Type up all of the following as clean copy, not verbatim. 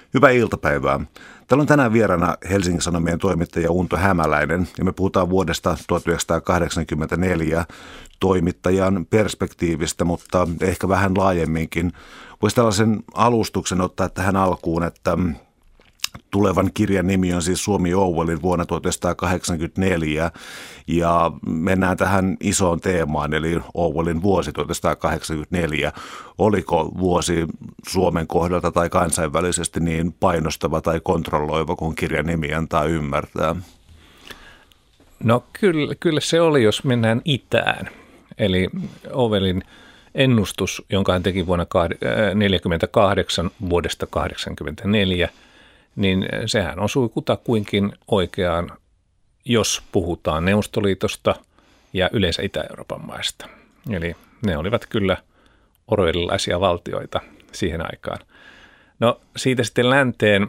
Hyvää iltapäivää. Täällä on tänään vieraana Helsingin Sanomien toimittaja Unto Hämäläinen ja me puhutaan vuodesta 1984 toimittajan perspektiivistä, mutta ehkä vähän laajemminkin. Voisi tällaisen alustuksen ottaa tähän alkuun, että tulevan kirjan nimi on siis Suomi Orwellin vuonna 1984 ja mennään tähän isoon teemaan eli Orwellin vuosi 1984. Oliko vuosi Suomen kohdalta tai kansainvälisesti niin painostava tai kontrolloiva kuin kirjan nimi antaa ymmärtää? No kyllä se oli, jos mennään itään. Eli Orwellin ennustus, jonka hän teki vuonna 1948 vuodesta 1984, niin sehän osui kutakuinkin oikeaan, jos puhutaan Neuvostoliitosta ja yleensä Itä-Euroopan maista. Eli ne olivat kyllä orwellilaisia valtioita siihen aikaan. No siitä sitten länteen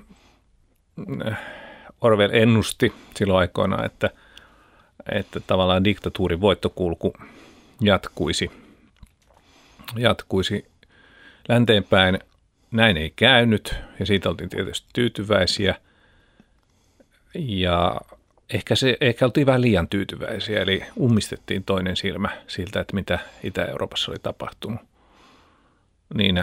Orwell ennusti silloin aikoina, että tavallaan diktatuurin voittokulku jatkuisi länteenpäin. Näin ei käynyt ja siitä oltiin tietysti tyytyväisiä ja ehkä oltiin vähän liian tyytyväisiä, eli ummistettiin toinen silmä siltä, että mitä Itä-Euroopassa oli tapahtunut niinä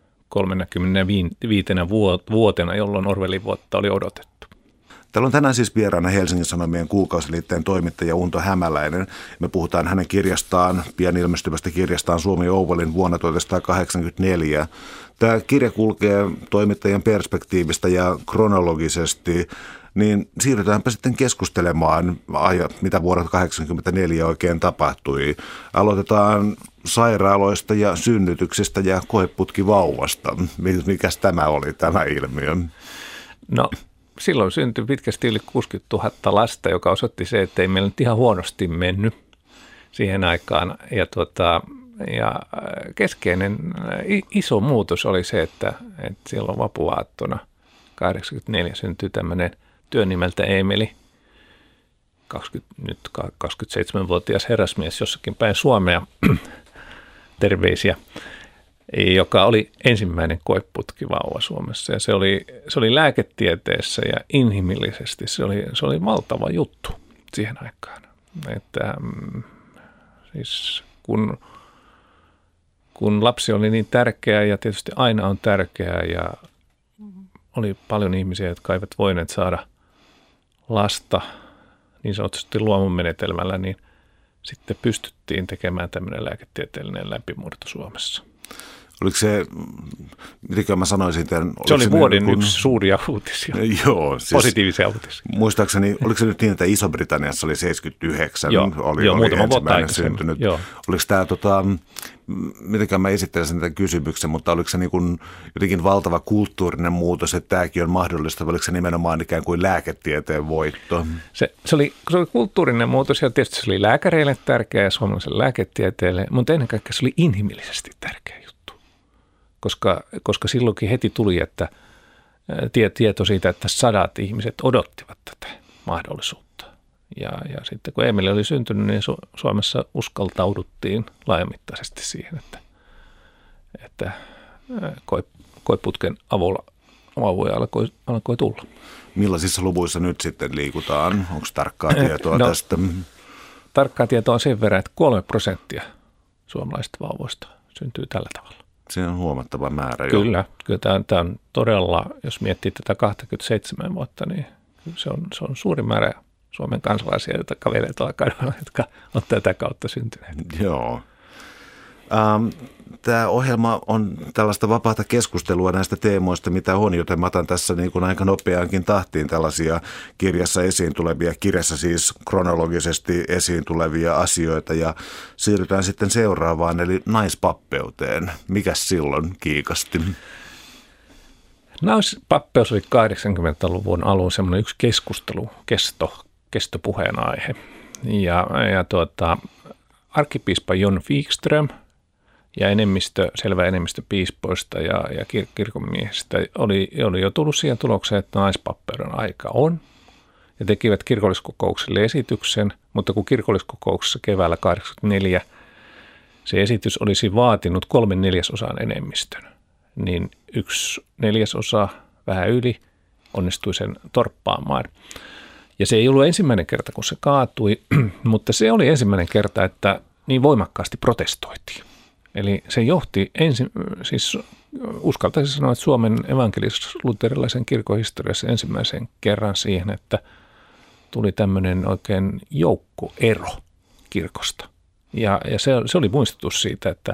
35 vuotena, jolloin Orwellin vuotta oli odotettu. Täällä on tänään siis vieraana Helsingin Sanomien kuukausiliitteen toimittaja Unto Hämäläinen. Me puhutaan hänen kirjastaan, pian ilmestyvästä kirjastaan Suomi Orwellin vuonna 1984. Tämä kirja kulkee toimittajan perspektiivistä ja kronologisesti, niin siirrytäänpä sitten keskustelemaan, mitä vuonna 1984 oikein tapahtui. Aloitetaan sairaaloista ja synnytyksistä ja koeputkivauvasta. Mikäs tämä oli, tämä ilmiö? No silloin syntyi pitkästi yli 60 000 lasta, joka osoitti se, että ei meillä nyt ihan huonosti mennyt siihen aikaan. Ja keskeinen iso muutos oli se, että silloin vapuaattona 1984 syntyi tämmöinen työn nimeltä Eemeli, nyt 27-vuotias herrasmies jossakin päin Suomea, terveisiä, joka oli ensimmäinen koeputkivauva Suomessa. Ja se oli lääketieteessä ja inhimillisesti se oli valtava juttu siihen aikaan. Että, siis kun lapsi oli niin tärkeä ja tietysti aina on tärkeää ja oli paljon ihmisiä, jotka eivät voineet saada lasta niin sanotusti luomumenetelmällä, niin sitten pystyttiin tekemään tämmöinen lääketieteellinen läpimurto Suomessa. Oliko se, mitenkö mä sanoisin tämän? Se oli vuoden yksi suuria uutisia, joo, siis, positiivisia uutisia. Muistaakseni, oliko se nyt niin, että Iso-Britanniassa oli 79, oli ensimmäinen syntynyt. Joo. Oliko tämä, mitenkään mä esittelisin tämän kysymyksen, mutta oliko se niin kuin jotenkin valtava kulttuurinen muutos, että tämäkin on mahdollista, vai oliko se nimenomaan ikään kuin lääketieteen voitto? Se oli kulttuurinen muutos ja tietysti se oli lääkäreille tärkeä ja suomalaiselle lääketieteelle, mutta ennen kaikkea se oli inhimillisesti tärkeä juttu. Koska silloinkin heti tuli, että tieto siitä, että 100 ihmiset odottivat tätä mahdollisuutta. Ja sitten kun Eemeli oli syntynyt, niin Suomessa uskaltauduttiin laajamittaisesti siihen, että koeputken avulla vauvoja alkoi tulla. Millaisissa luvuissa nyt sitten liikutaan? Onko tarkkaa tietoa tästä? Tarkkaa tietoa on sen verran, että 3% suomalaisista vauvoista syntyy tällä tavalla. Se on huomattava määrä jo. Kyllä tämä on todella, jos miettii tätä 27 vuotta, niin se on suuri määrä Suomen kansalaisia, joita kävelee tuolla kadulla, jotka on tätä kautta syntyneet. Joo. Tämä ohjelma on tällaista vapaata keskustelua näistä teemoista, mitä on, joten mä otan tässä niin kuin aika nopeaankin tahtiin tällaisia kirjassa siis kronologisesti esiin tulevia asioita ja siirrytään sitten seuraavaan, eli naispappeuteen. Mikäs silloin kiikasti? Naispappeus oli 80-luvun alun semmoinen yksi kestopuheenaihe. Ja arkkipiispa John Wikström ja selvä enemmistö piispoista ja kirkonmiehistä oli jo tullut siihen tulokseen, että naispappeuden aika on. Ja tekivät kirkolliskokoukselle esityksen, mutta kun kirkolliskokouksessa keväällä 1984 se esitys olisi vaatinut 3/4 enemmistön, niin 1/4 vähän yli, onnistui sen torppaamaan. Ja se ei ollut ensimmäinen kerta, kun se kaatui, mutta se oli ensimmäinen kerta, että niin voimakkaasti protestoitiin. Eli se johti siis uskaltaisin sanoa, että Suomen evankelis-luterilaisen kirkon historiassa ensimmäisen kerran siihen, että tuli tämmöinen oikein joukkoero kirkosta. Ja se oli muistutus siitä, että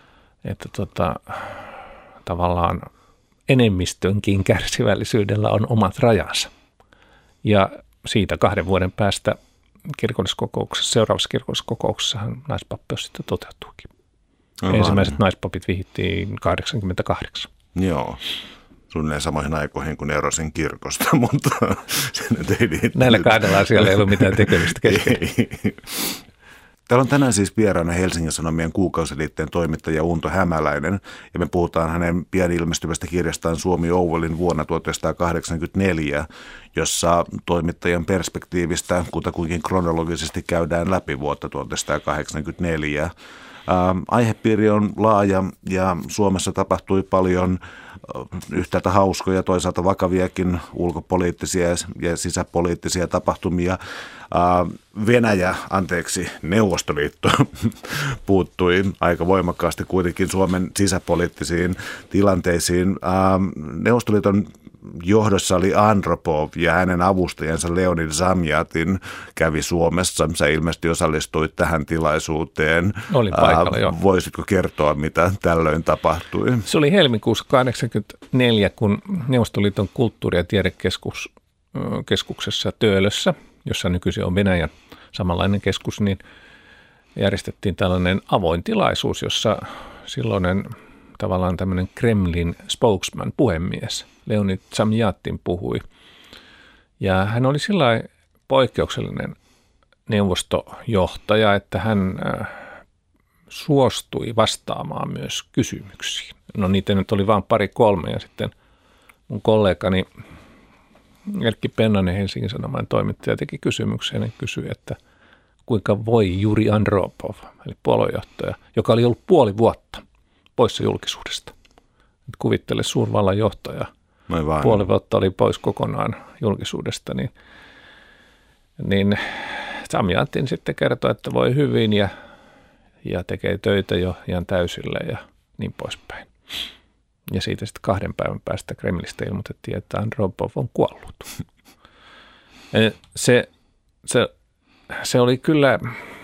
tavallaan enemmistönkin kärsivällisyydellä on omat rajansa. Ja siitä 2 vuoden päästä seuraavassa kirkolliskokouksessahan naispappeus sitten toteutuukin. Ensimmäiset naispapit vihittiin 88. Joo, suunnilleen samoihin aikoihin kuin erosin kirkosta, mutta se nyt ei niin. Näillä 2 asialla ei ollut mitään tekemistä kesken. Täällä on tänään siis vieraana Helsingin Sanomien kuukausiliitteen toimittaja Unto Hämäläinen, ja me puhutaan hänen pian ilmestyvästä kirjastaan Suomi Ouvelin vuonna 1984, jossa toimittajan perspektiivistä kutakuinkin kronologisesti käydään läpi vuotta 1984. Aihepiiri on laaja ja Suomessa tapahtui paljon yhtäältä hauskoja, toisaalta vakaviakin ulkopoliittisia ja sisäpoliittisia tapahtumia. Neuvostoliitto puuttui aika voimakkaasti kuitenkin Suomen sisäpoliittisiin tilanteisiin. Neuvostoliiton johdossa oli Andropov ja hänen avustajansa Leonid Zamjatin kävi Suomessa. Sä ilmeisesti osallistuit tähän tilaisuuteen. Olin paikalla, joo. Voisitko kertoa, mitä tällöin tapahtui? Se oli helmikuussa 1984, kun Neuvostoliiton kulttuuri- ja tiedekeskuksessa Töölössä, jossa nykyisin on Venäjän samanlainen keskus, niin järjestettiin tällainen avoin tilaisuus, jossa silloinen tavallaan tämmöinen Kremlin spokesman, puhemies, Leonid Zamjatin puhui. Ja hän oli sillä poikkeuksellinen neuvostojohtaja, että hän suostui vastaamaan myös kysymyksiin. No niitä nyt oli vain 2-3 ja sitten mun kollegani Erkki Pennanen, Helsingin Sanomain toimittaja, teki kysymyksen ja kysyi, että kuinka voi Juri Andropov, eli puoluejohtaja, joka oli ollut 5 vuotta poissa julkisuudesta. Nyt kuvittele suurvallan johtaja. 5 vuotta oli pois kokonaan julkisuudesta, niin Zamjatin sitten kertoi, että voi hyvin ja tekee töitä jo ihan täysillä ja niin poispäin. Ja siitä sitten 2 päivän päästä Kremlistä ilmoitettiin, että Andropov on kuollut. Se oli kyllä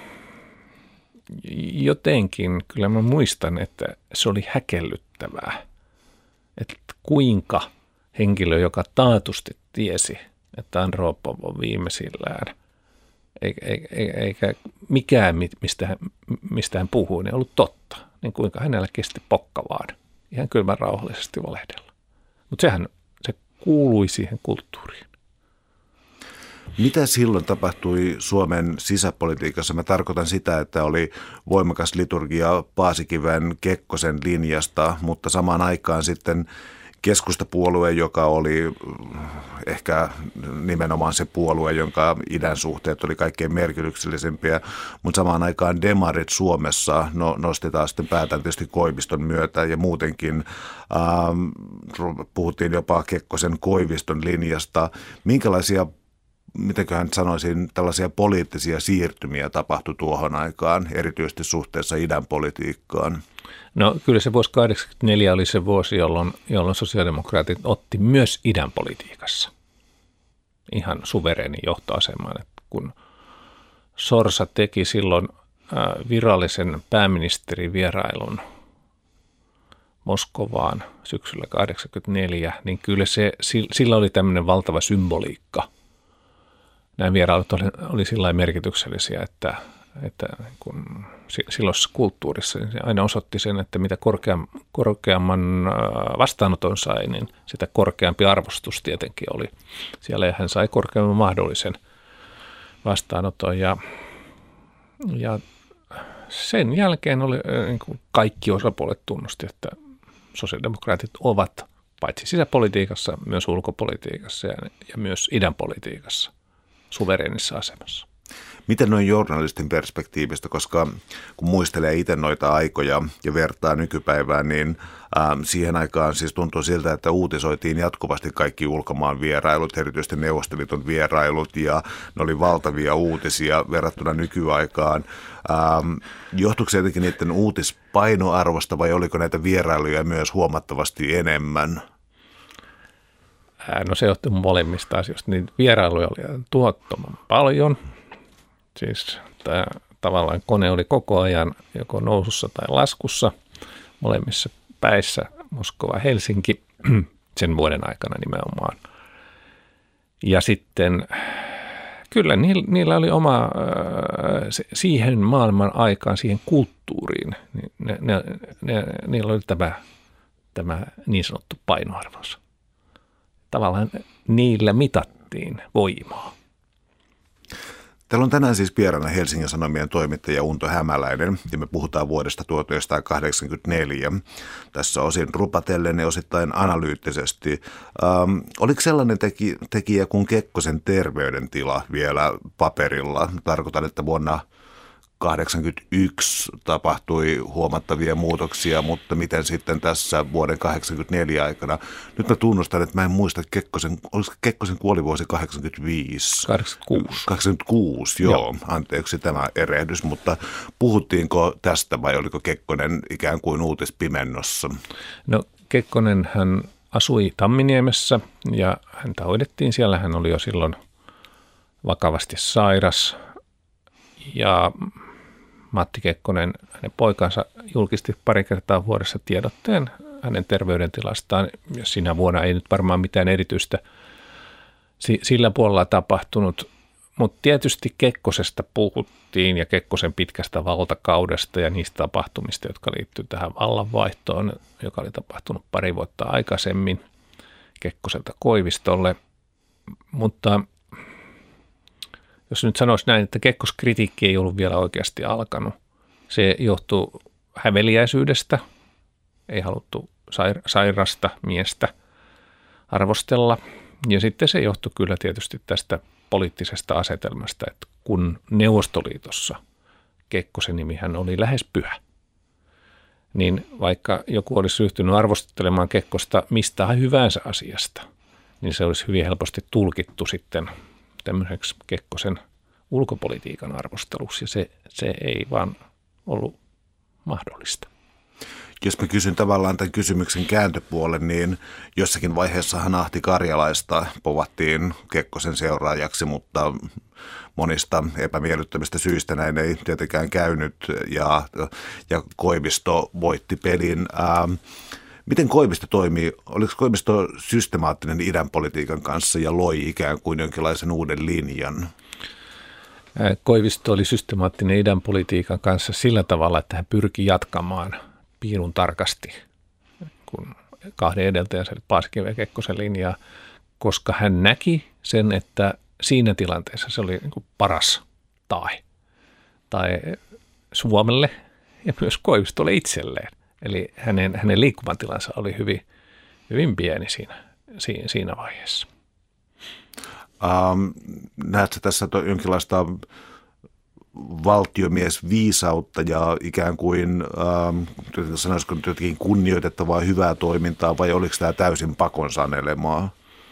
jotenkin, kyllä mä muistan, että se oli häkellyttävää, että kuinka henkilö, joka taatusti tiesi, että Andropov on viimeisillään, eikä mikään, mistä hän puhui, niin ollut totta, niin kuinka hänellä kesti pokka vaan. Ihan kylmän rauhallisesti valehdella. Mutta se kuului siihen kulttuuriin. Mitä silloin tapahtui Suomen sisäpolitiikassa? Mä tarkoitan sitä, että oli voimakas liturgia Paasikiven Kekkosen linjasta, mutta samaan aikaan sitten keskustapuolue, joka oli ehkä nimenomaan se puolue, jonka idän suhteet oli kaikkein merkityksellisempiä, mutta samaan aikaan demarit Suomessa nostetaan sitten päätään tietysti Koiviston myötä ja muutenkin puhuttiin jopa Kekkosen Koiviston linjasta. Minkälaisia, mitenköhän sanoisin, tällaisia poliittisia siirtymiä tapahtui tuohon aikaan, erityisesti suhteessa idän politiikkaan? No kyllä se vuosi 1984 oli se vuosi, jolloin sosiaalidemokraatit otti myös idän politiikassa ihan suvereenin johtoaseman. Kun Sorsa teki silloin virallisen pääministerivierailun Moskovaan syksyllä 1984, niin kyllä sillä oli tämmöinen valtava symboliikka. Nämä vierailut oli sillä merkityksellisiä, että kun silloisessa kulttuurissa niin se aina osoitti sen, että mitä korkeamman vastaanoton sai, niin sitä korkeampi arvostus tietenkin oli. Siellä hän sai korkeamman mahdollisen vastaanoton ja sen jälkeen oli, niin kuin kaikki osapuolet tunnusti, että sosiaalidemokraatit ovat paitsi sisäpolitiikassa, myös ulkopolitiikassa ja myös idän politiikassa suvereenissa asemassa. Miten noin journalistin perspektiivistä, koska kun muistelee itse noita aikoja ja vertaa nykypäivään, niin siihen aikaan siis tuntuu siltä, että uutisoitiin jatkuvasti kaikki ulkomaan vierailut, erityisesti Neuvostoliiton vierailut, ja ne oli valtavia uutisia verrattuna nykyaikaan. Johtuiko se jotenkin niiden uutispainoarvosta vai oliko näitä vierailuja myös huomattavasti enemmän? No se johtuu molemmista asioista. Niin vierailuja oli tuottoman paljon. Siis tavallaan kone oli koko ajan joko nousussa tai laskussa molemmissa päissä, Moskova, Helsinki, sen vuoden aikana nimenomaan. Ja sitten kyllä niillä oli oma, siihen maailman aikaan, siihen kulttuuriin, niillä oli tämä niin sanottu painoarvonsa. Tavallaan niillä mitattiin voimaa. Täällä on tänään siis vieraana Helsingin Sanomien toimittaja Unto Hämäläinen, ja me puhutaan vuodesta 1984. Tässä osin rupatellen ja osittain analyyttisesti. Oliko sellainen tekijä kuin Kekkosen terveydentila vielä paperilla? Tarkoitan, että vuonna 1981 tapahtui huomattavia muutoksia, mutta miten sitten tässä vuoden 1984 aikana? Nyt mä tunnustan, että mä en muista olisiko Kekkosen kuolivuosi 1985? 1986, joo. Anteeksi tämä erehdys, mutta puhuttiinko tästä vai oliko Kekkonen ikään kuin uutispimennossa? No Kekkonen hän asui Tamminiemessä ja häntä hoidettiin siellä. Hän oli jo silloin vakavasti sairas ja Matti Kekkonen, hänen poikansa, julkisti pari kertaa vuodessa tiedotteen hänen terveydentilastaan. Ja siinä vuonna ei nyt varmaan mitään erityistä sillä puolella tapahtunut, mutta tietysti Kekkosesta puhuttiin ja Kekkosen pitkästä valtakaudesta ja niistä tapahtumista, jotka liittyivät tähän vallanvaihtoon, joka oli tapahtunut pari vuotta aikaisemmin Kekkoselta Koivistolle. Mutta jos nyt sanoisi näin, että Kekkos-kritiikki ei ollut vielä oikeasti alkanut. Se johtuu häveliäisyydestä, ei haluttu sairasta miestä arvostella. Ja sitten se johtui kyllä tietysti tästä poliittisesta asetelmasta, että kun Neuvostoliitossa Kekkosen nimihän oli lähes pyhä, niin vaikka joku olisi ryhtynyt arvostelemaan Kekkosta mistä hyvänsä asiasta, niin se olisi hyvin helposti tulkittu sitten tämmöiseksi Kekkosen ulkopolitiikan arvosteluksi, ja se ei vaan ollut mahdollista. Jos mä kysyn tavallaan tämän kysymyksen kääntöpuolen, niin jossakin vaiheessahan Ahti Karjalaista povattiin Kekkosen seuraajaksi, mutta monista epämiellyttävistä syistä näin ei tietenkään käynyt, ja Koivisto voitti pelin. Miten Koivisto toimii? Oliko Koivisto systemaattinen idän politiikan kanssa ja loi ikään kuin jonkinlaisen uuden linjan? Koivisto oli systemaattinen idän politiikan kanssa sillä tavalla, että hän pyrki jatkamaan piirun tarkasti, kun kahden edeltäjänsä Paasikiven ja Kekkosen linjaa, koska hän näki sen, että siinä tilanteessa se oli niin kuin paras tai Suomelle ja myös Koivistolle itselleen. Eli hänen liikkumatilansa oli hyvin, hyvin pieni siinä vaiheessa. Näetkö tässä jonkinlaista valtiomiesviisautta ja ikään kuin, sanoisiko nyt jotenkin kunnioitettavaa hyvää toimintaa, vai oliko tämä täysin pakon sanelemaa?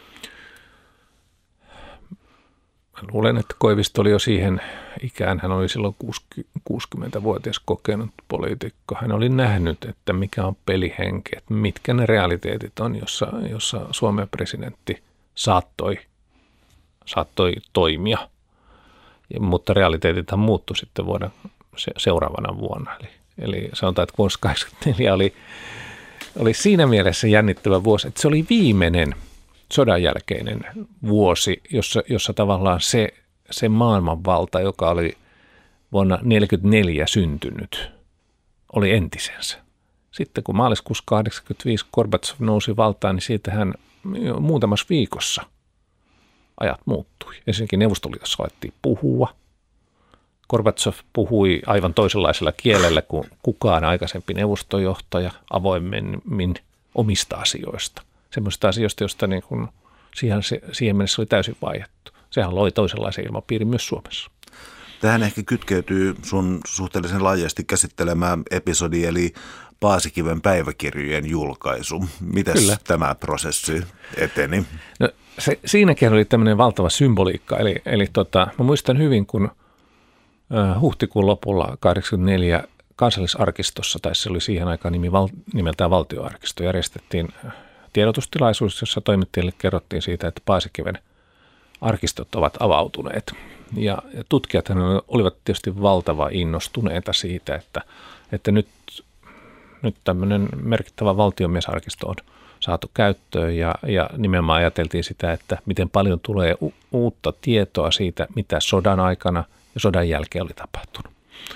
Luulen, että Koivisto oli jo siihen ikään, hän oli silloin 60-vuotias kokenut poliitikko. Hän oli nähnyt, että mikä on pelihenki, että mitkä ne realiteetit on, jossa Suomen presidentti saattoi toimia. Mutta realiteetithan muuttui sitten seuraavana vuonna. Eli sanotaan, että vuonna 1984 oli siinä mielessä jännittävä vuosi, että se oli viimeinen sodan jälkeinen vuosi, jossa tavallaan se maailmanvalta, joka oli vuonna 1944 syntynyt, oli entisensä. Sitten kun maaliskuussa 1985 Gorbatsov nousi valtaan, niin siitähän muutamassa viikossa ajat muuttui. Ensinnäkin Neuvostoliitossa alettiin puhua. Gorbatsov puhui aivan toisenlaisella kielellä kuin kukaan aikaisempi neuvostojohtaja avoimemmin omista asioista. Semmoista asioista, joista niin kuin siihen mennessä oli täysin vaiettu. Sehän loi toisenlaisen ilmapiirin myös Suomessa. Tähän ehkä kytkeytyy sun suhteellisen laajasti käsittelemään episodi, eli Paasikiven päiväkirjojen julkaisu. Mites tämä prosessi eteni? No, siinäkin oli tämmöinen valtava symboliikka. Eli mä muistan hyvin, kun huhtikuun lopulla 1984 Kansallisarkistossa, tai se oli siihen aikaan nimeltään Valtioarkisto, järjestettiin tiedotustilaisuus, jossa toimittajille kerrottiin siitä, että Paasikiven arkistot ovat avautuneet. Ja tutkijat olivat tietysti valtavan innostuneita siitä, että nyt tämmöinen merkittävä valtionmiesarkisto on saatu käyttöön ja nimenomaan ajateltiin sitä, että miten paljon tulee uutta tietoa siitä, mitä sodan aikana ja sodan jälkeen oli tapahtunut.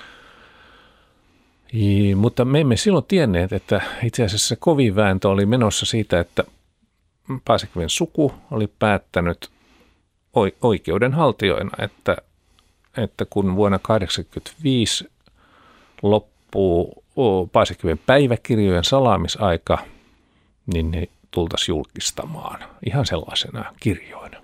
Mutta me emme silloin tienneet, että itse asiassa se kovin vääntö oli menossa siitä, että Paasikiven suku oli päättänyt oikeudenhaltijoina, että kun vuonna 1985 loppuu Paasikiven päiväkirjojen salaamisaika, niin ne tultaisiin julkistamaan ihan sellaisena kirjoina.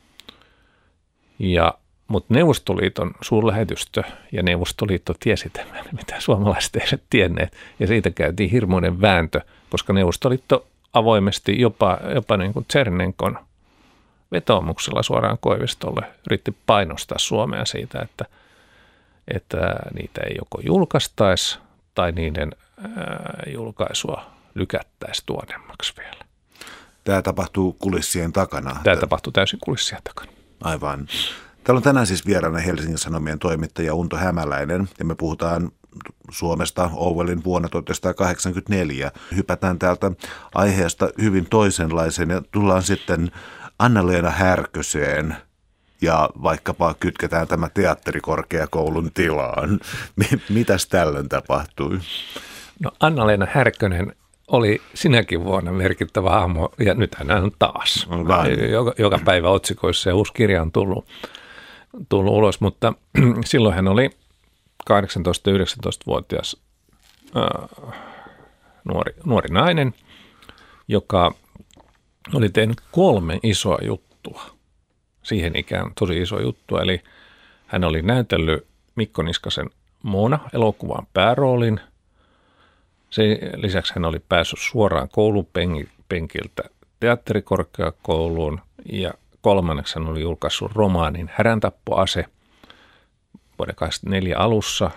Mutta Neuvostoliiton suurlähetystö ja Neuvostoliitto tiesi tämän, mitä suomalaiset eivät tienneet. Ja siitä käytiin hirmuinen vääntö, koska Neuvostoliitto avoimesti jopa niin kuin Tšernenkon vetoomuksella suoraan Koivistolle yritti painostaa Suomea siitä, että niitä ei joko julkaistaisi tai niiden julkaisua lykättäisi tuonemmaksi vielä. Tämä tapahtuu kulissien takana. Tämä tapahtuu täysin kulissien takana. Aivan. Täällä on tänään siis vieraana Helsingin Sanomien toimittaja Unto Hämäläinen, ja me puhutaan Suomesta Orwellin vuonna 1984. Hypätään täältä aiheesta hyvin toisenlaiseen ja tullaan sitten Anna-Leena Härköseen ja vaikkapa kytketään tämä teatterikorkeakoulun tilaan. Mitäs tällöin tapahtui? No Anna-Leena Härkönen oli sinäkin vuonna merkittävä hahmo ja nyt hän on taas. Joka päivä otsikoissa ja uusi kirja on tullut ulos, mutta silloin hän oli 18-19-vuotias nuori nainen, joka oli tehnyt 3 isoa juttua. Siihen ikään tosi iso juttu, eli hän oli näytellyt Mikko Niskasen Moona-elokuvan pääroolin. Sen lisäksi hän oli päässyt suoraan koulun penkiltä teatterikorkeakouluun ja 3. hän oli julkaissut romaanin Häräntappoi-ase vuoden 1984 alussa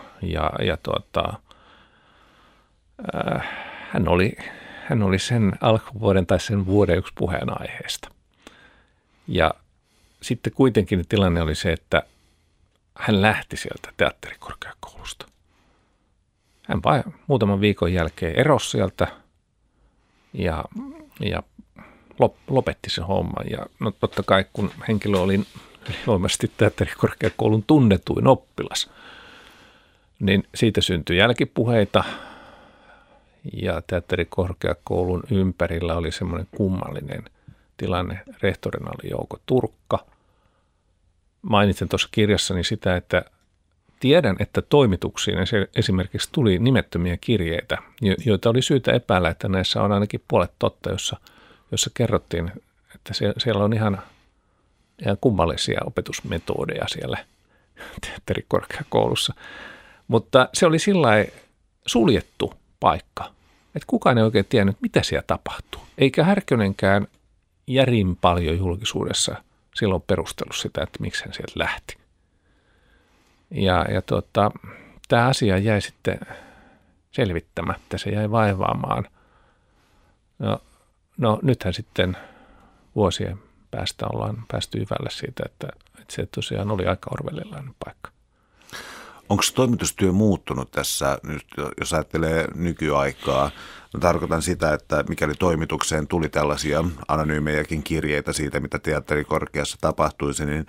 hän oli sen alkuvuoden tai sen vuoden yksi puheenaiheesta. Ja sitten kuitenkin tilanne oli se, että hän lähti sieltä teatterikorkeakoulusta. Hän vain muutaman viikon jälkeen erosi sieltä ja lopetti sen homman. Ja no totta kai, kun henkilö oli ilmeisesti teatterikorkeakoulun tunnetuin oppilas, niin siitä syntyi jälkipuheita. Ja teatterikorkeakoulun ympärillä oli semmoinen kummallinen tilanne. Rehtorina oli Jouko Turkka. Mainitsen tuossa kirjassani sitä, että tiedän, että toimituksiin esimerkiksi tuli nimettömiä kirjeitä, joita oli syytä epäillä, että näissä on ainakin puolet totta, jossa kerrottiin, että siellä on ihan kummallisia opetusmetodeja siellä teatterikorkeakoulussa. Mutta se oli sillain suljettu paikka, että kukaan ei oikein tiennyt, mitä siellä tapahtuu. Eikä Härkönenkään järin paljon julkisuudessa silloin perustellut sitä, että miksi hän sieltä lähti. Tämä asia jäi sitten selvittämättä, se jäi vaivaamaan. No nythän sitten vuosien päästä ollaan päästy hyvälle siitä, että se tosiaan oli aika orwellilainen paikka. Onko toimitustyö muuttunut tässä, nyt, jos ajattelee nykyaikaa? Mä tarkoitan sitä, että mikäli toimitukseen tuli tällaisia anonyymejäkin kirjeitä siitä, mitä teatterikorkeassa tapahtuisi, niin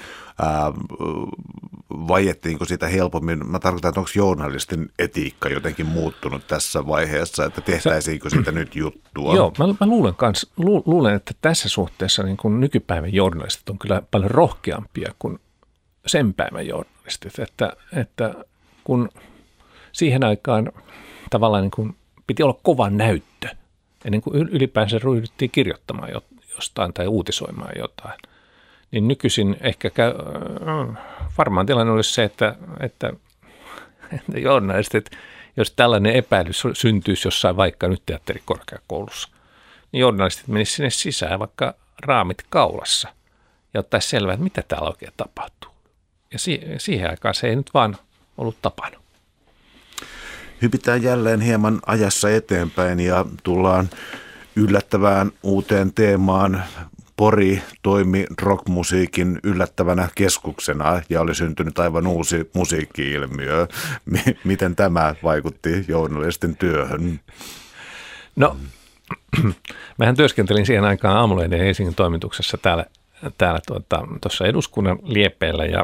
vaiettiinko sitä helpommin? Mä tarkoitan, että onko journalistin etiikka jotenkin muuttunut tässä vaiheessa, että tehtäisiinkö sitä nyt juttua? Joo, mä luulen, että tässä suhteessa niin kuin nykypäivän journalistit on kyllä paljon rohkeampia kuin sen päivän journalistit, että kun siihen aikaan tavallaan niin kuin piti olla kova näyttö ennen kuin ylipäänsä ryhdyttiin kirjoittamaan jostain tai uutisoimaan jotain, niin nykyisin ehkä varmaan tilanne olisi se, että journalistit, jos tällainen epäilys syntyisi jossain vaikka nyt teatterikorkeakoulussa, niin journalistit menisivät sinne sisään vaikka raamit kaulassa ja ottaisi selvää, että mitä täällä oikein tapahtuu. Ja siihen aikaan se ei nyt vaan ollut tapana. Hypitään jälleen hieman ajassa eteenpäin ja tullaan yllättävään uuteen teemaan. Pori toimi rockmusiikin yllättävänä keskuksena ja oli syntynyt aivan uusi musiikki-ilmiö. Miten tämä vaikutti journalistin työhön? No, mähän työskentelin siihen aikaan Aamulehden Helsingin toimituksessa täällä tuossa eduskunnan liepeillä ja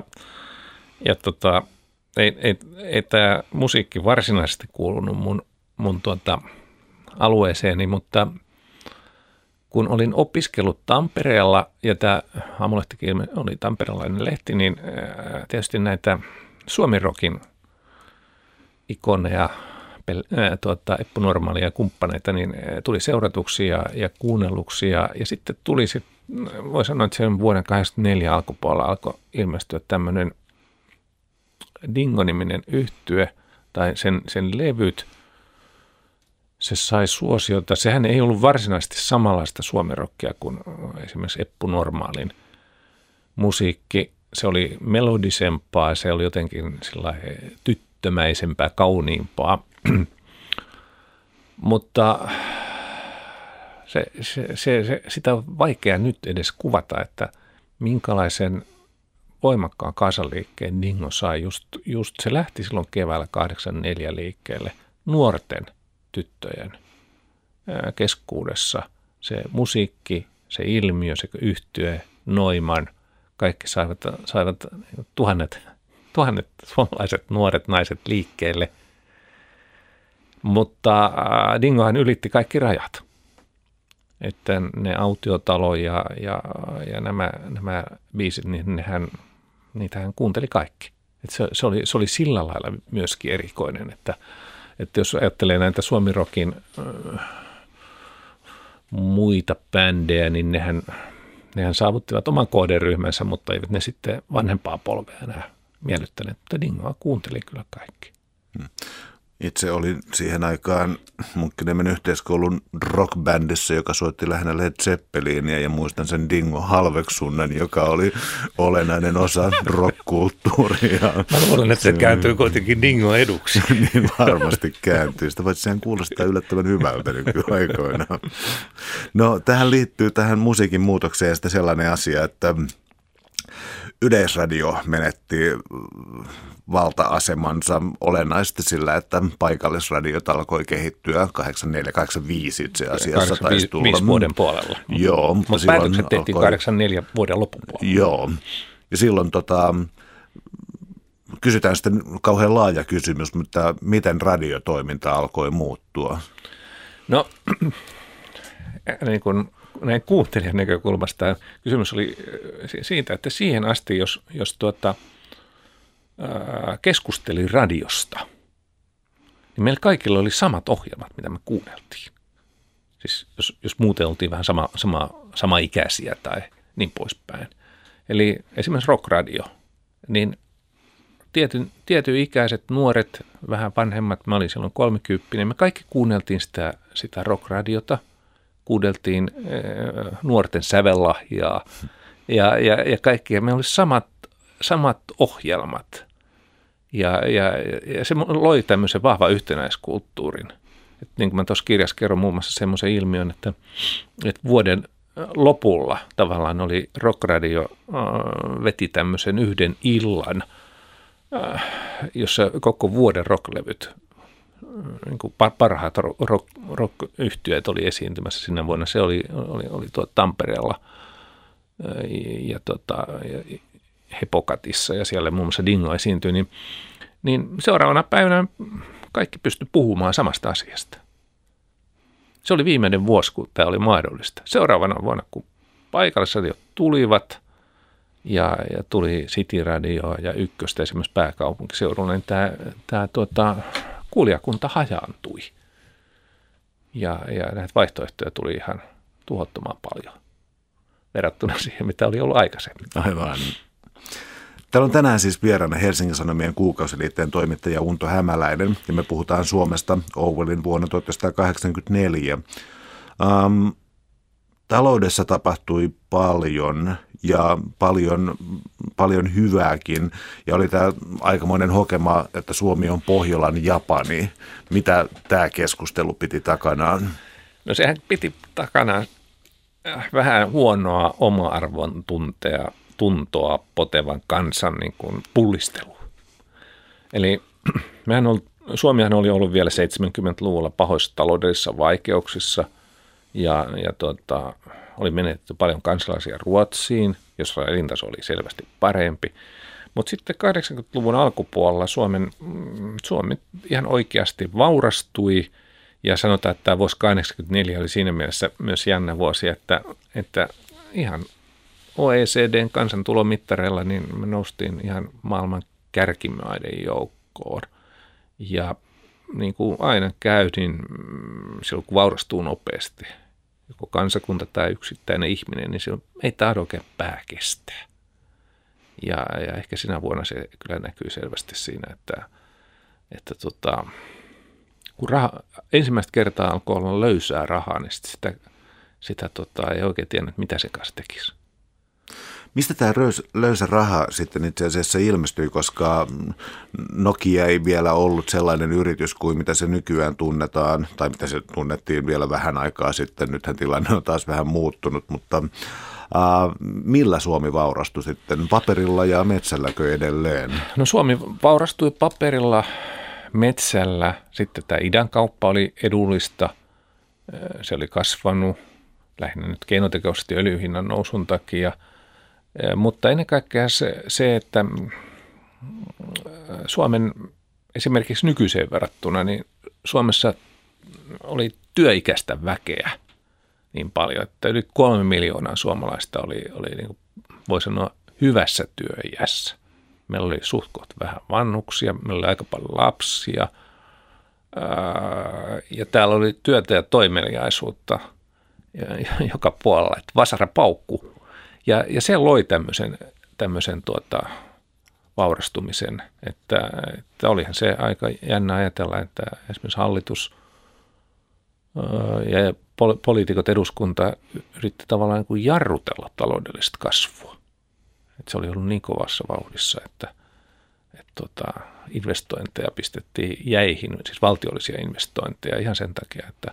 ei tämä musiikki varsinaisesti kuulunut mun alueeseeni, mutta kun olin opiskellut Tampereella, ja tämä Aamulehtikin oli tamperelainen lehti, niin tietysti näitä Suomi-rockin ikoneja, Eppu Normaali ja kumppaneita, niin tuli seuratuksia ja kuunnelluksia, ja sitten tuli, voi sanoa, että sen vuoden 1984 alkupuolella alkoi ilmestyä tämmöinen Dingo-niminen yhtye, tai sen levyt, se sai suosiota. Sehän ei ollut varsinaisesti samanlaista suomirockia kuin esimerkiksi Eppu Normaalin musiikki. Se oli melodisempaa, se oli jotenkin tyttömäisempää, kauniimpaa. Mutta sitä on vaikea nyt edes kuvata, että minkälaisen voimakkaan kansanliikkeen Dingo sai. Just se lähti silloin keväällä 1984 liikkeelle nuorten tyttöjen keskuudessa. Se musiikki, se ilmiö, se yhtye, Noiman, kaikki saivat tuhannet suomalaiset nuoret naiset liikkeelle. Mutta Dingohan ylitti kaikki rajat. Että ne Autiotalo ja nämä biisit, niin niitä hän kuunteli kaikki. Että se oli sillä lailla myöskin erikoinen, että jos ajattelee näitä Suomi-rockin muita bändejä, niin nehän saavuttivat oman kohderyhmänsä, mutta eivät ne sitten vanhempaa polvea enää miellyttäneet. Mutta Dingoa kuunteli kyllä kaikki. Itse olin siihen aikaan Munkkiniemen yhteiskoulun rockbändissä, joka soitti lähinnä Led Zeppelinia, ja muistan sen Dingo halveksunnan, joka oli olennainen osa rockkulttuuria. Mä luulen, että se kääntyy kuitenkin Dingo eduksi. Niin varmasti kääntyy. Sitä voit sehän kuulostaa yllättävän hyvältä nykyaikoina. No tähän liittyy tähän musiikin muutokseen sitten sellainen asia, että Yleisradio menetti valta-asemansa olennaisesti sillä, että paikallisradiot alkoi kehittyä 84-85 itse asiassa. 85 vuoden puolella. Joo. Mutta päätökset tehtiin 84 vuoden loppupuolella. Joo. Ja silloin kysytään sitten kauhean laaja kysymys, mutta miten radiotoiminta alkoi muuttua? No, niin kuin näin kuuntelijan näkökulmasta kysymys oli siitä, että siihen asti, jos keskusteli radiosta, niin meillä kaikilla oli samat ohjelmat, mitä me kuunneltiin. Siis jos muuten oltiin vähän sama ikäisiä tai niin poispäin. Eli esimerkiksi rockradio, niin tietyn ikäiset, nuoret, vähän vanhemmat, mä olin silloin 30, me kaikki kuunneltiin sitä rockradiota, kuunneltiin nuorten sävellahjaa ja kaikkia. Meillä oli samat ohjelmat ja se loi tämmöisen vahvan yhtenäiskulttuurin. Et niin kuin mä tuossa kirjassa kerron muun muassa semmoisen ilmiön, että vuoden lopulla tavallaan oli rockradio veti tämmöisen yhden illan, jossa koko vuoden rocklevyt, niin kuin parhaat rock-yhtyeet oli esiintymässä sinä vuonna. Se oli Tampereella ja Hepokatissa ja siellä muun muassa Dingo esiintyi. Niin seuraavana päivänä kaikki pystyi puhumaan samasta asiasta. Se oli viimeinen vuosi, kun tämä oli mahdollista. Seuraavana vuonna, kun paikallisradiot tulivat ja tuli City Radio ja Ykköstä esimerkiksi pääkaupunkiseudulla, niin tämä kuulijakunta hajaantui. Ja näitä vaihtoehtoja tuli ihan tuhottoman paljon verrattuna siihen, mitä oli ollut aikaisemmin. Aivan. Täällä on tänään siis vieraana Helsingin Sanomien kuukausiliitteen toimittaja Unto Hämäläinen, ja me puhutaan Suomesta Orwellin vuonna 1984. Taloudessa tapahtui paljon ja paljon hyvääkin, ja oli tämä aikamoinen hokema, että Suomi on Pohjolan Japani. Mitä tämä keskustelu piti takanaan? No sehän piti takanaan vähän huonoa oma-arvon tuntoa potevan kansan niin kuin pullistelua. Eli Suomihan oli ollut vielä 70-luvulla pahoissa taloudellisissa vaikeuksissa ja oli menetetty paljon kansalaisia Ruotsiin, jossa elintaso oli selvästi parempi. Mutta sitten 80-luvun alkupuolella Suomi ihan oikeasti vaurastui ja sanotaan, että tämä vuosi 1984 oli siinä mielessä myös jännä vuosi, että ihan OECDn kansantulomittareilla niin me noustiin ihan maailman kärkimaiden joukkoon. Ja niin kuin aina käy, niin silloin kun vaurastuu nopeasti, joko kansakunta tai yksittäinen ihminen, niin silloin ei tahdo oikein pää kestää. Ja ehkä sinä vuonna se kyllä näkyy selvästi siinä, että kun ensimmäistä kertaa alkoi olla löysää rahaa, niin sitä ei oikein tiennyt, mitä se kanssa tekisi. Mistä tämä löysä raha sitten itse asiassa ilmestyi, koska Nokia ei vielä ollut sellainen yritys kuin mitä se nykyään tunnetaan, tai mitä se tunnettiin vielä vähän aikaa sitten. Nythän tilanne on taas vähän muuttunut, mutta millä Suomi vaurastui sitten? Paperilla ja metsälläkö edelleen? No Suomi vaurastui paperilla, metsällä. Sitten tämä idänkauppa oli edullista. Se oli kasvanut lähinnä nyt keinotekoisesti öljyhinnan nousun takia. Mutta ennen kaikkea se, että Suomen esimerkiksi nykyiseen verrattuna, niin Suomessa oli työikäistä väkeä niin paljon, että yli 3 miljoonaa suomalaista oli niin kuin voi sanoa hyvässä työiässä. Meillä oli suht koht vähän vanhuksia, meillä oli aika paljon lapsia ja täällä oli työtä ja toimeliaisuutta joka puolella, että vasara paukkuu. Ja se loi tämmöisen vaurastumisen, että olihan se aika jännä ajatella, että esimerkiksi hallitus ja poliitikot, eduskunta yritti tavallaan niin kuin jarrutella taloudellista kasvua. Että se oli ollut niin kovassa vauhdissa, että investointeja pistettiin jäihin, siis valtiollisia investointeja ihan sen takia, että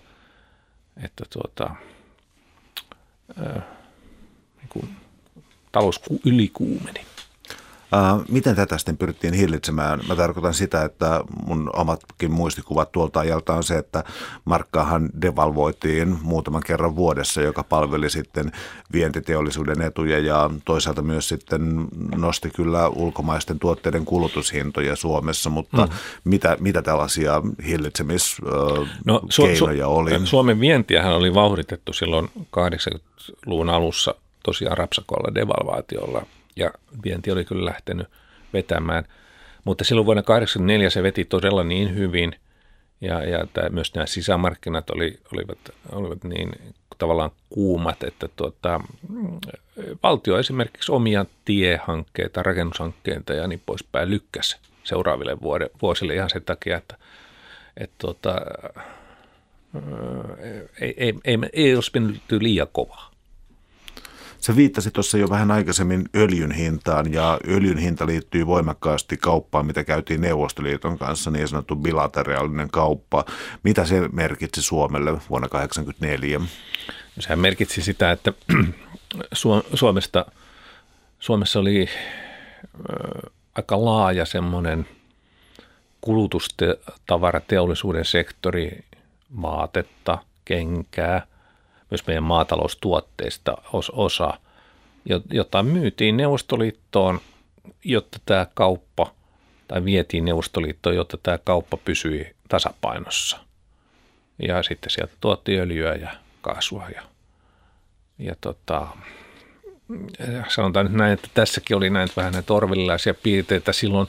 niin kuin talous ylikuumeni. Miten tätä sitten pyrittiin hillitsemään? Mä tarkoitan sitä, että mun omatkin muistikuvat tuolta ajalta on se, että markkaahan devalvoitiin muutaman kerran vuodessa, joka palveli sitten vientiteollisuuden etuja ja toisaalta myös sitten nosti kyllä ulkomaisten tuotteiden kulutushintoja Suomessa, mutta mitä tällaisia hillitsemiskeinoja oli? Suomen vientiähän oli vauhditettu silloin 80-luvun alussa tosiaan rapsakolla devalvaatiolla. Ja vienti oli kyllä lähtenyt vetämään, mutta silloin vuonna 1984 se veti todella niin hyvin ja myös nämä sisämarkkinat olivat niin tavallaan kuumat, että valtio esimerkiksi omia tiehankkeita, rakennushankkeita ja niin poispäin lykkäsi seuraaville vuosille ihan sen takia, että ei olisi mennyt liian kovaa. Sä viittasit tuossa jo vähän aikaisemmin öljyn hintaan, ja öljyn hinta liittyy voimakkaasti kauppaan, mitä käytiin Neuvostoliiton kanssa, niin sanottu bilateraalinen kauppa. Mitä se merkitsi Suomelle vuonna 1984? Sehän merkitsi sitä, että Suomessa oli aika laaja semmoinen kulutustavarateollisuuden sektori, vaatetta, kenkää, myös meidän maataloustuotteista osa, jota myytiin Neuvostoliittoon, jotta tämä kauppa, tai vietiin Neuvostoliittoon, jotta tämä kauppa pysyi tasapainossa. Ja sitten sieltä tuotiin öljyä ja kaasua. Ja sanotaan nyt näin, että tässäkin oli vähän näitä orwellilaisia piirteitä. Silloin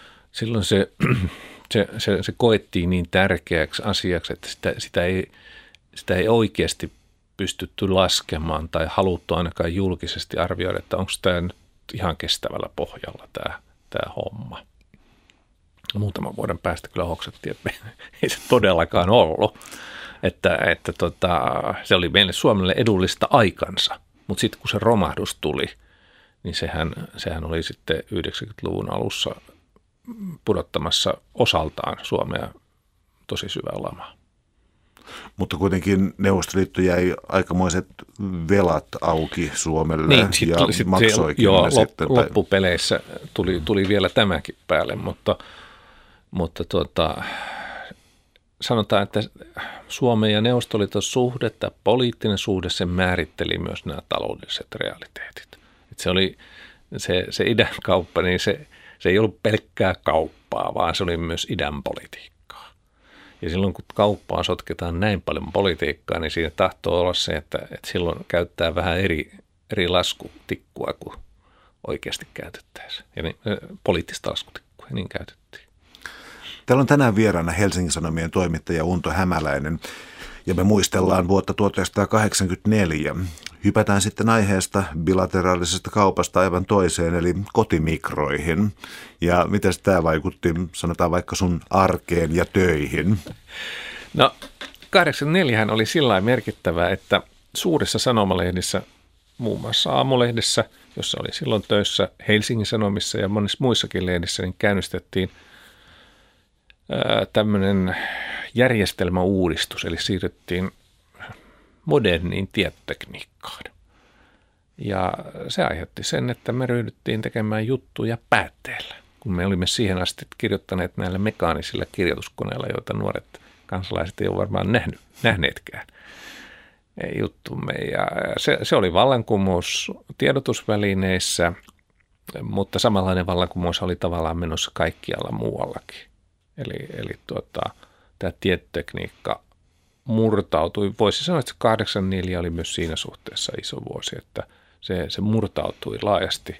se koettiin niin tärkeäksi asiaksi, että sitä ei oikeasti pystytty laskemaan tai haluttu ainakaan julkisesti arvioida, että onko ihan kestävällä pohjalla tämä homma. Muutaman vuoden päästä kyllä hoksattiin, että ei se todellakaan ollut. Että se oli meille Suomelle edullista aikansa, mutta sitten kun se romahdus tuli, niin sehän oli sitten 90-luvun alussa pudottamassa osaltaan Suomea tosi syvään lamaan. Mutta kuitenkin Neuvostoliitto jäi aikamoiset velat auki Suomelle niin, ja maksoikin ne sitten. Loppupeleissä tuli vielä tämäkin päälle, mutta sanotaan, että Suomen ja Neuvostoliiton suhdetta, poliittinen suhde, se määritteli myös nämä taloudelliset realiteetit. Että se oli se idän kauppa, niin se ei ollut pelkkää kauppaa, vaan se oli myös idän politiikkaa. Ja silloin kun kauppaan sotketaan näin paljon politiikkaa, niin siinä tahtoo olla se, että silloin käyttää vähän eri laskutikkua kuin oikeasti käytettäisiin. Ja niin, poliittista laskutikkua, niin käytettiin. Täällä on tänään vieraana Helsingin Sanomien toimittaja Unto Hämäläinen ja me muistellaan vuotta 1984. Hypätään sitten aiheesta bilateraalisesta kaupasta aivan toiseen, eli kotimikroihin. Ja miten tämä vaikutti, sanotaan vaikka sun arkeen ja töihin? No 84 oli sillä merkittävää, että suurissa sanomalehdissä, muun muassa Aamulehdessä, jossa oli silloin töissä Helsingin Sanomissa ja monissa muissakin lehdissä, niin käynnistettiin tämmöinen järjestelmäuudistus, eli siirryttiin moderniin tietotekniikkaan. Ja se aiheutti sen, että me ryhdyttiin tekemään juttuja päätteellä, kun me olimme siihen asti kirjoittaneet näillä mekaanisilla kirjoituskoneilla, joita nuoret kansalaiset ei ole varmaan nähneetkään juttumme. Ja se oli vallankumous tiedotusvälineissä, mutta samanlainen vallankumous oli tavallaan menossa kaikkialla muuallakin. Eli tämä tietotekniikka murtautui. Voisi sanoa, että 84 oli myös siinä suhteessa iso vuosi, että se murtautui laajasti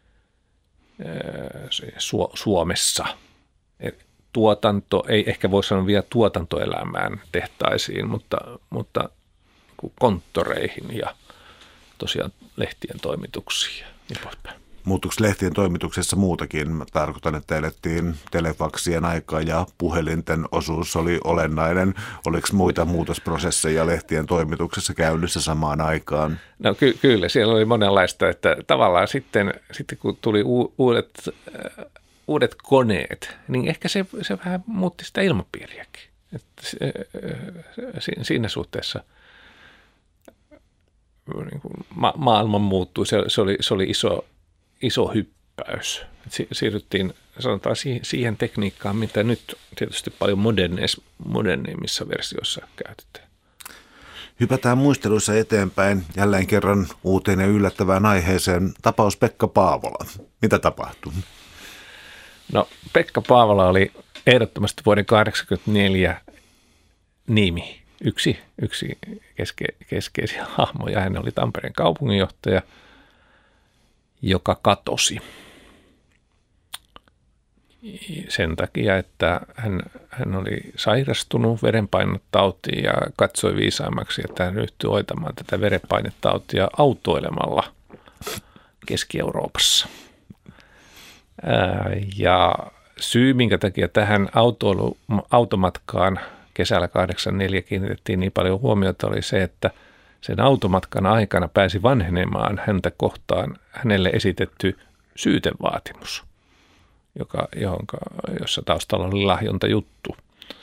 Suomessa. Tuotanto, ei ehkä voi sanoa vielä tuotantoelämään tehtaisiin, mutta konttoreihin ja tosiaan lehtien toimituksiin ja niin poispäin. Muuttuiko lehtien toimituksessa muutakin? Mä tarkoitan, että elettiin telefaksien aikaa ja puhelinten osuus oli olennainen. Oliko muita muutosprosesseja lehtien toimituksessa käynnissä samaan aikaan? No kyllä, siellä oli monenlaista, että tavallaan sitten kun tuli uudet koneet, niin ehkä se vähän muutti sitä ilmapiiriäkin. Että siinä suhteessa niin kuin maailma muuttui, se oli iso hyppäys. Siirryttiin sanotaan siihen tekniikkaan, mitä nyt tietysti paljon modernimmissa versioissa käytetään. Hypätään muisteluissa eteenpäin jälleen kerran uuteen ja yllättävään aiheeseen. Tapaus Pekka Paavola. Mitä tapahtui? No Pekka Paavola oli ehdottomasti vuoden 1984 nimi. Yksi keskeisiä hahmoja. Hän oli Tampereen kaupunginjohtaja, joka katosi sen takia, että hän oli sairastunut verenpainetautiin ja katsoi viisaammaksi, että hän ryhtyi hoitamaan tätä verenpainetautia autoilemalla Keski-Euroopassa. Ja syy, minkä takia tähän automatkaan kesällä 1984 kiinnitettiin niin paljon huomiota, oli se, että sen automatkan aikana pääsi vanhenemaan häntä kohtaan hänelle esitetty syytevaatimus, jossa taustalla oli lahjontajuttu.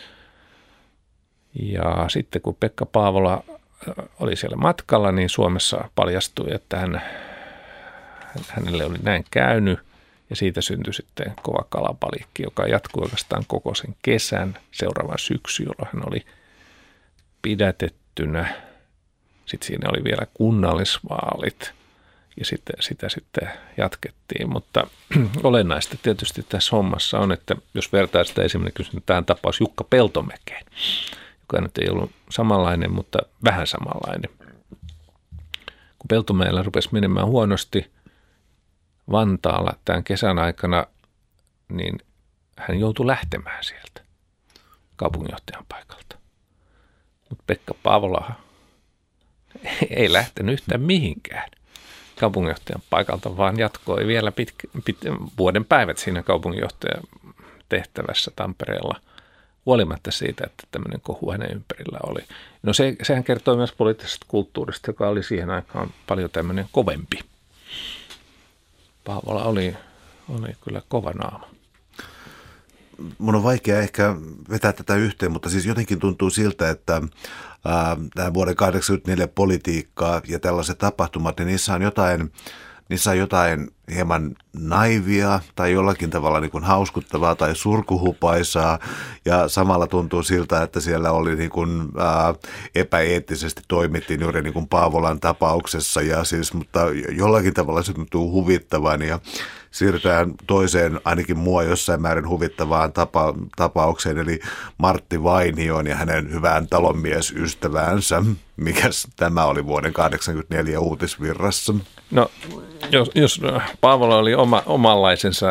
Ja sitten kun Pekka Paavola oli siellä matkalla, niin Suomessa paljastui, että hänelle oli näin käynyt. Ja siitä syntyi sitten kova kalapalikki, joka jatkui oikeastaan koko sen kesän, seuraavan syksyn, jolloin hän oli pidätettynä. Sitten siinä oli vielä kunnallisvaalit ja sitä sitten jatkettiin. Mutta olennaista tietysti tässä hommassa on, että jos vertaa sitä esimerkiksi tähän tapaus Jukka Peltomäkeen, joka nyt ei ollut samanlainen, mutta vähän samanlainen. Kun Peltomäellä rupesi menemään huonosti Vantaalla tämän kesän aikana, niin hän joutui lähtemään sieltä kaupunginjohtajan paikalta. Mutta Pekka Paavola ei lähtenyt yhtään mihinkään. kaupunginjohtajan paikalta, vaan jatkoi vielä vuoden päivät siinä kaupunginjohtajan tehtävässä Tampereella, huolimatta siitä, että tämmöinen kohu hänen ympärillä oli. No sehän kertoo myös poliittisesta kulttuurista, joka oli siihen aikaan paljon tämmöinen kovempi. Paavola oli kyllä kova naama. Mun on vaikea ehkä vetää tätä yhteen, mutta siis jotenkin tuntuu siltä, että tämä vuoden 1984 politiikkaa ja tällaiset tapahtumat, niin niissä on jotain hieman naivia tai jollakin tavalla niin kuin hauskuttavaa tai surkuhupaisaa, ja samalla tuntuu siltä, että siellä oli niin kuin, epäeettisesti toimittiin juuri niin kuin Paavolan tapauksessa, ja siis, mutta jollakin tavalla se tuntuu huvittavan, ja siirrytään toiseen ainakin mua jossain määrin huvittavaan tapaukseen, eli Martti Vainioon ja hänen hyvään talonmiesystäväänsä. Mikäs tämä oli vuoden 1984 uutisvirrassa? No, jos Paavola oli omanlaisensa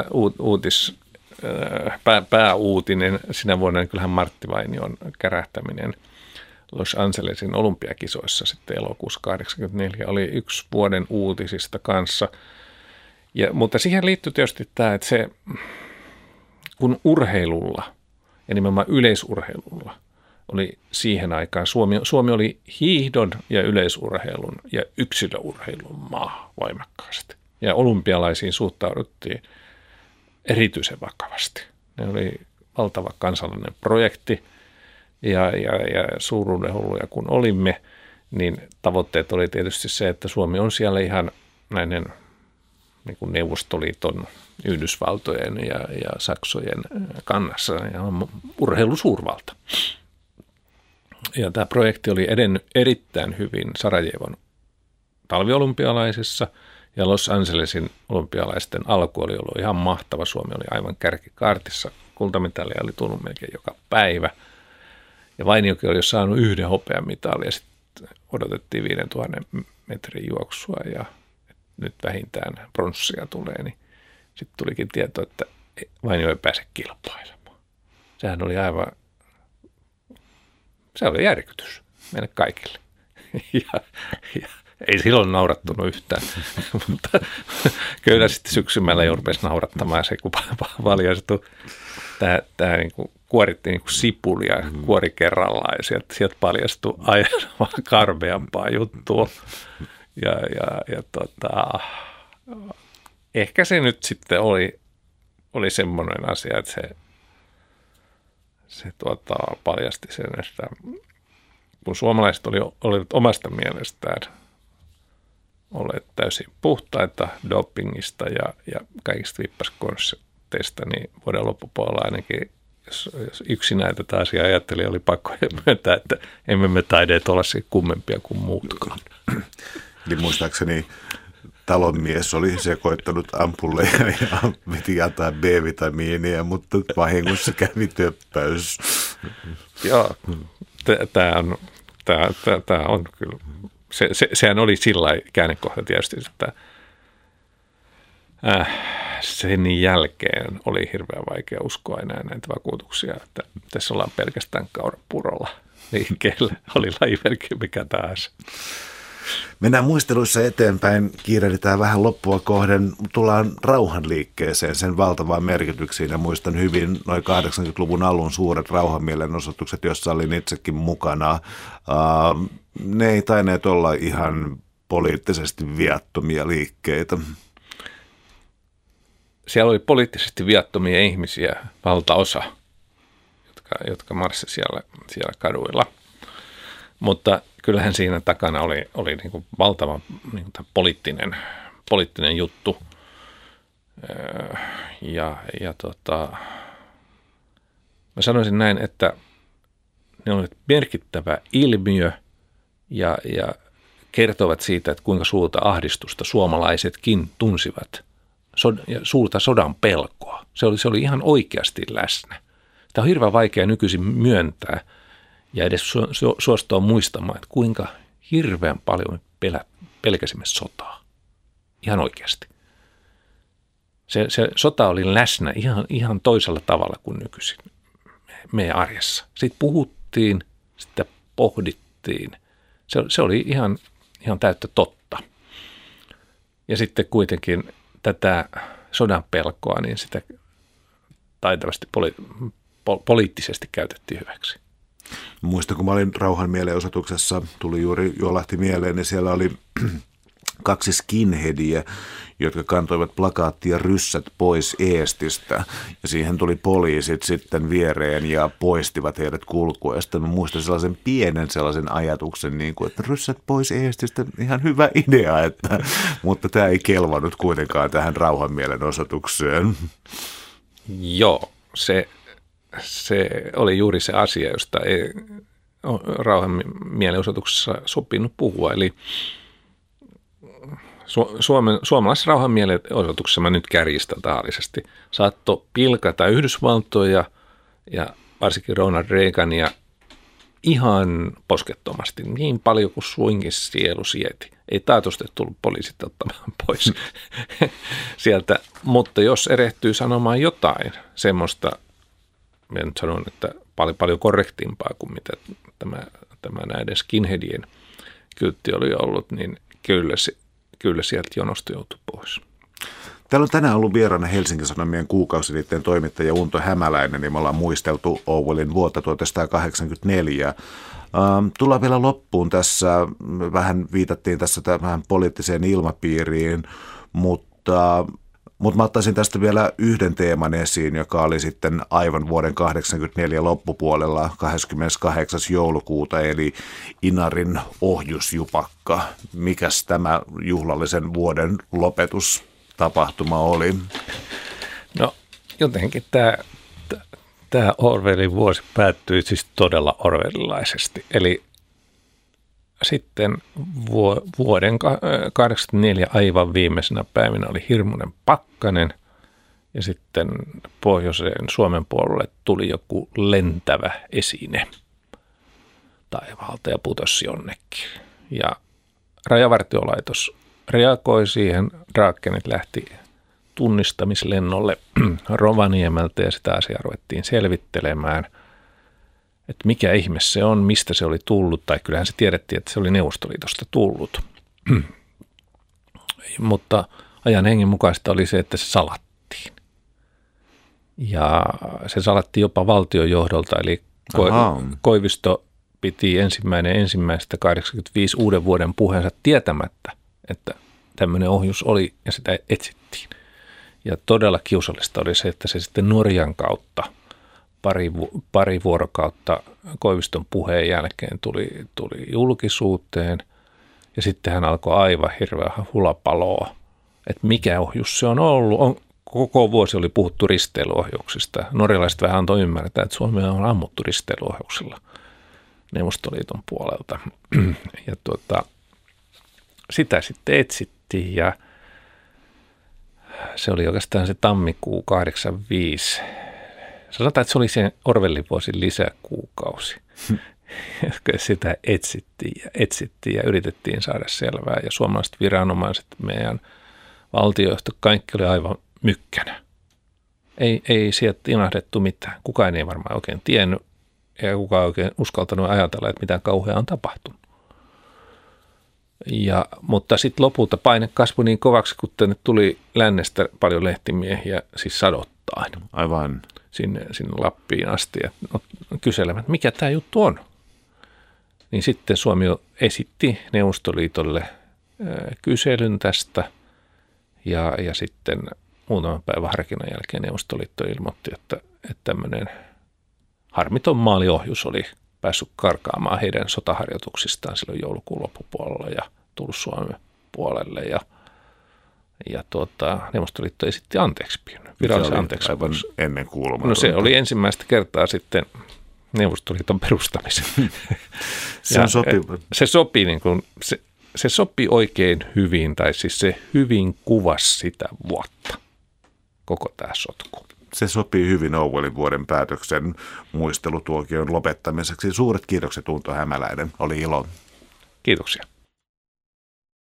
pääuutinen sinä vuonna, niin kyllähän Martti Vainion kärähtäminen Los Angelesin olympiakisoissa sitten elokuussa 1984 oli yksi vuoden uutisista kanssa. Mutta siihen liittyy tietysti tämä, että se, kun urheilulla ja nimenomaan yleisurheilulla oli siihen aikaan, Suomi oli hiihdon ja yleisurheilun ja yksilöurheilun maa voimakkaasti. Ja olympialaisiin suhtauduttiin erityisen vakavasti. Ne oli valtava kansallinen projekti ja suuruudenhulluja kun olimme, niin tavoitteet oli tietysti se, että Suomi on siellä ihan näiden niin kuin Neuvostoliiton, Yhdysvaltojen ja Saksojen kannassa ja urheilusuurvalta. Ja tämä projekti oli edennyt erittäin hyvin Sarajevon talviolympialaisissa ja Los Angelesin olympialaisten alku oli ollut ihan mahtava. Suomi oli aivan kärkikaartissa. Kultamitalia oli tullut melkein joka päivä. Ja Vainiokin oli jo saanut 1 hopeamitalin ja sitten odotettiin 5000 metrin juoksua ja nyt vähintään pronssia tulee, niin sitten tulikin tieto, että Vainio ei pääse kilpailemaan. Sehän oli se oli järkytys meille kaikille. Ja ei silloin naurattunut yhtään, mutta kyllä sitten syksymällä jo rupesi naurattamaan se, kun valjastui. Tämä niin kuin kuorittiin niin kuin sipulia kuori kerrallaan ja sieltä paljastui aivan karmeampaa juttua. Ehkä se nyt sitten oli semmoinen asia, että se paljasti sen, että kun suomalaiset olivat omasta mielestään olleet täysin puhtaita dopingista ja kaikista vippaskonsteista, niin vuoden loppupuolella ainakin, jos yksinään tätä asiaa ajatteli, oli pakko myöntää, että emme me taideet olla se kummempia kuin muutkaan. Eli muistaakseni talonmies oli sekoittanut ampulleja ja piti antaa B-vitamiinia, mutta vahingossa kävi töppäys. Joo, tämä on kyllä, sehän oli sillä käännekohta tietysti, että sen jälkeen oli hirveän vaikea uskoa enää näitä vakuutuksia, että tässä ollaan pelkästään kaurapurolla liikkeellä, oli lajimerkki mikä tahansa. Mennään muisteluissa eteenpäin, kiirehditään vähän loppua kohden, tullaan rauhanliikkeeseen, sen valtavaan merkityksiin ja muistan hyvin noin 80-luvun alun suuret rauhanmielenosoitukset, joissa olin itsekin mukana. Ne ei taineet olla ihan poliittisesti viattomia liikkeitä. Siellä oli poliittisesti viattomia ihmisiä, valtaosa, jotka marssivat siellä kaduilla, mutta kyllähän siinä takana oli niin kuin valtava niin kuin poliittinen juttu. Mä sanoisin näin, että ne olivat merkittävä ilmiö ja kertovat siitä, että kuinka suurta ahdistusta suomalaisetkin tunsivat ja suurta sodan pelkoa. Se oli ihan oikeasti läsnä. Tämä on hirveän vaikea nykyisin myöntää ja edes suostua muistamaan, että kuinka hirveän paljon me pelkäsimme sotaa. Ihan oikeasti. Se sota oli läsnä ihan toisella tavalla kuin nykyisin meidän arjessa. Sitten puhuttiin, sitten pohdittiin. Se oli ihan täyttä totta. Ja sitten kuitenkin tätä sodan pelkoa, niin sitä taitavasti poliittisesti käytettiin hyväksi. Muistan, kun mä olin rauhan mielenosoituksessa, tuli juuri juolahti mieleen, niin siellä oli 2 skinheadiä, jotka kantoivat plakaattia ryssät pois Eestistä. Ja siihen tuli poliisit sitten viereen ja poistivat heidät kulkueesta. Mä muistan sellaisen pienen sellaisen ajatuksen, niin kuin, että ryssät pois Eestistä, ihan hyvä idea, mutta tämä ei kelvannut kuitenkaan tähän rauhan mielenosoitukseen. Joo, se oli juuri se asia, josta ei rauhan mielenosoituksessa sopinut puhua. Eli suomalaisessa rauhan mielenosoituksessa, mä nyt kärjistän tahallisesti, saattoi pilkata Yhdysvaltoja ja varsinkin Ronald Reagania ihan poskettomasti, niin paljon kuin suinkin sielu sieti. Ei taatusti tullut poliisit ottamaan pois sieltä, mutta jos erehtyy sanomaan jotain semmoista, minä nyt sanon, että paljon korrektimpaa kuin mitä tämä näiden skinheadien kyltti oli ollut, niin kyllä sieltä jonosta joutui pois. Täällä on tänään ollut vieraana Helsingin Sanomien kuukausiliitteen toimittaja Unto Hämäläinen, niin me ollaan muisteltu Orwellin vuotta 1984. Tullaan vielä loppuun tässä, vähän viitattiin tässä vähän poliittiseen ilmapiiriin, mutta mä ottaisin tästä vielä yhden teeman esiin, joka oli sitten aivan vuoden 1984 loppupuolella 28. joulukuuta, eli Inarin ohjusjupakka. Mikäs tämä juhlallisen vuoden lopetustapahtuma oli? No jotenkin tämä Orwellin vuosi päättyi siis todella orwellilaisesti, eli sitten vuoden 1984 aivan viimeisenä päivinä oli hirmuinen pakkanen ja sitten pohjoiseen Suomen puolelle tuli joku lentävä esine taivaalta ja putosi jonnekin. Ja Rajavartiolaitos reagoi siihen, Drakenit lähti tunnistamislennolle Rovaniemeltä ja sitä asiaa ruvettiin selvittelemään, että mikä ihme se on, mistä se oli tullut, tai kyllähän se tiedettiin, että se oli Neuvostoliitosta tullut. Mutta ajan hengen mukaista oli se, että se salattiin. Ja se salattiin jopa valtiojohdolta, eli Koivisto piti 1.1.85 uuden vuoden puheensa tietämättä, että tämmöinen ohjus oli ja sitä etsittiin. Ja todella kiusallista oli se, että se sitten Norjan kautta pari vuorokautta Koiviston puheen jälkeen tuli julkisuuteen ja sitten hän alkoi aivan hirveä hulapaloa, että mikä ohjus se on ollut. Koko vuosi oli puhuttu risteilyohjuksista. Norjalaiset vähän antoi ymmärtää, että Suomea on ammuttu risteilyohjuksilla Neuvostoliiton puolelta. Ja sitä sitten etsittiin ja se oli oikeastaan se tammikuu 85. Sanotaan, että se oli sen Orwellin vuosin lisäkuukausi. Sitä etsittiin ja yritettiin saada selvää. Ja suomalaiset viranomaiset, meidän valtiojohto, kaikki oli aivan mykkänä. Ei sieltä inahdettu mitään. Kukaan ei varmaan oikein tiennyt ja kukaan ei oikein uskaltanut ajatella, että mitään kauheaa on tapahtunut. Mutta sitten lopulta paine kasvoi niin kovaksi, kun tänne tuli lännestä paljon lehtimiehiä, siis sadottain. Aivan. Sinne Lappiin asti ja kyselemään, että mikä tämä juttu on. Niin sitten Suomi esitti Neuvostoliitolle kyselyn tästä ja sitten muutaman päivän harkinnan jälkeen Neuvostoliitto ilmoitti, että tämmöinen harmiton maaliohjus oli päässyt karkaamaan heidän sotaharjoituksistaan silloin joulukuun loppupuolella ja tullut Suomen puolelle ja Neuvostoliitto esitti anteeksipyynnön, virallisen anteeksipyynnön. Aivan ennen kuulumatonta. No se oli ensimmäistä kertaa sitten Neuvostoliiton perustamisen. Se sopi oikein hyvin, tai siis se hyvin kuvasi sitä vuotta, koko tämä sotku. Se sopii hyvin Orwellin vuoden päätöksen muistelutuokion lopettamiseksi. Suuret kiitokset Unto Hämäläinen, oli ilo. Kiitoksia.